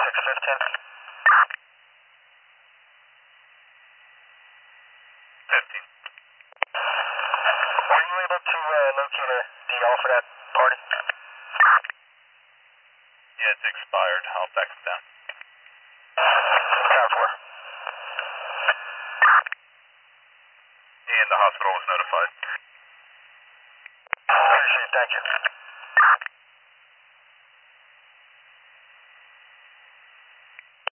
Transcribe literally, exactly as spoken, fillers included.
six fifteen. fifteen. Were you able to uh, locate a D L for that party? Yeah, it's expired. I'll fax it down. ten four. And the hospital was notified. Appreciate it. Thank you.